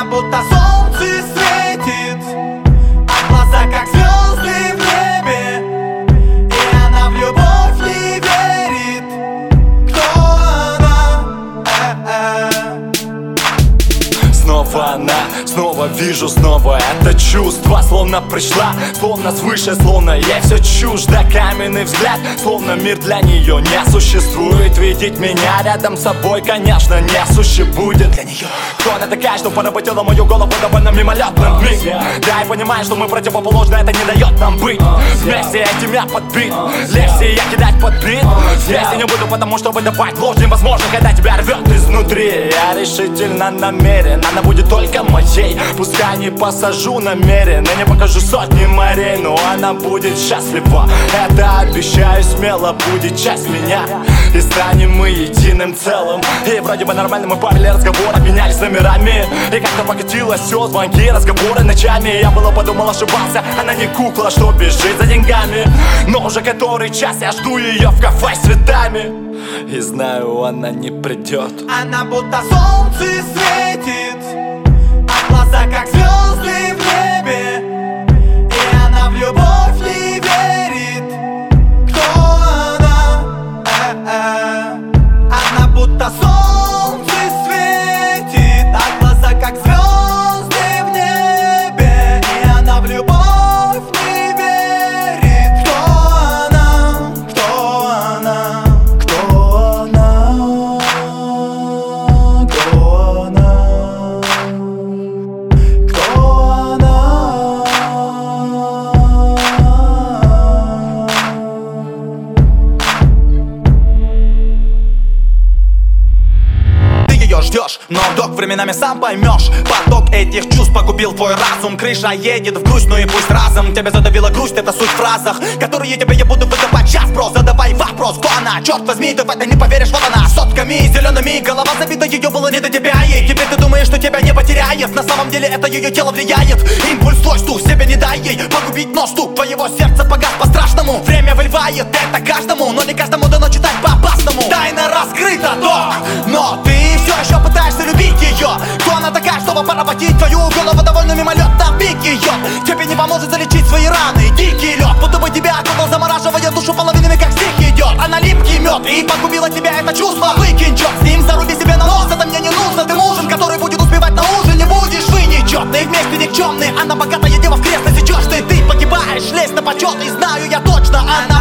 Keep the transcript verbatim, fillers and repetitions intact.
Она будто солнце светит, а глаза как звезды в небе. И она в любовь не верит. Кто она? Э-э. Снова она, снова вижу, снова это чувство. Словно пришла, словно свыше, словно ей все чуждо. Каменный взгляд, словно мир для нее не существует. Видеть меня рядом с собой, конечно, не суще будет для нее. Кто она такая, что поработила мою голову довольно мимолетным миг? Да, и понимаю, что мы противоположны, это не дает нам быть вместе, этим я подбит. Легче я кидать под бит. Вместе не буду, потому что выдавать ложь невозможно, когда тебя рвет изнутри. Я решительно намерен, она будет только моей. Пускай не посажу намеренно, не покажу сотни морей, но она будет счастлива. Это обещаю смело, будет часть меня. И станем мы единым целым. И вроде бы нормально мы повели разговор, обменялись номерами. И как-то покатилось все, звонки, разговоры ночами. Я было подумал, ошибался, она не кукла, что бежит за деньгами. Но уже который час я жду ее в кафе с цветами. И знаю, она не придет. Она будто солнце светит, а глаза как звезды в небе. И она в любовь не верит. Кто она? Э-э. Она будто солнце светит, а глаза как звезды в небе. И она в любовь не верит. Кто она? Кто она? Кто она? Кто она? Кто она? Ты ее ждешь, но док временами сам поймешь. Поток этих чувств погубил твой разум. Крыша едет в грусть, ну и пусть разом. Тебя задавила грусть, это суть в фразах, которые тебе я буду выдавать час. Просто задавай вопрос, кто она? Черт возьми, ты в это не поверишь, вот она. Сотками зелеными, голова забита, ее было не до тебя. И теперь ты думаешь, что тебя не потеряет. На самом деле это ее тело влияет. Импульс твой, стук, себе не дай ей погубить, но стук твоего сердца погас по-страшному. Время выливает это каждому, но не каждому дано читать по-опасному. Тайна раскрыта, док, но ты все еще пытаешься любить ее. Кто она такая, чтобы поработить твою голову довольно мимолетно в пик ее? Тебе не поможет залечить свои раны, дикий лед, будто бы тебя окутал, замораживая душу половинами, как стих идет. Она липкий мед, и погубила тебя это чувство. Выкинь черт с ним, заруби себе на нос, это мне не нужно. Ты мужем, который будет успевать на ужин, не будешь вы нечетные, вместе никчемные. Она богатая дева, в кресле сечешь ты, ты погибаешь, лезь на почет, и знаю я точно, она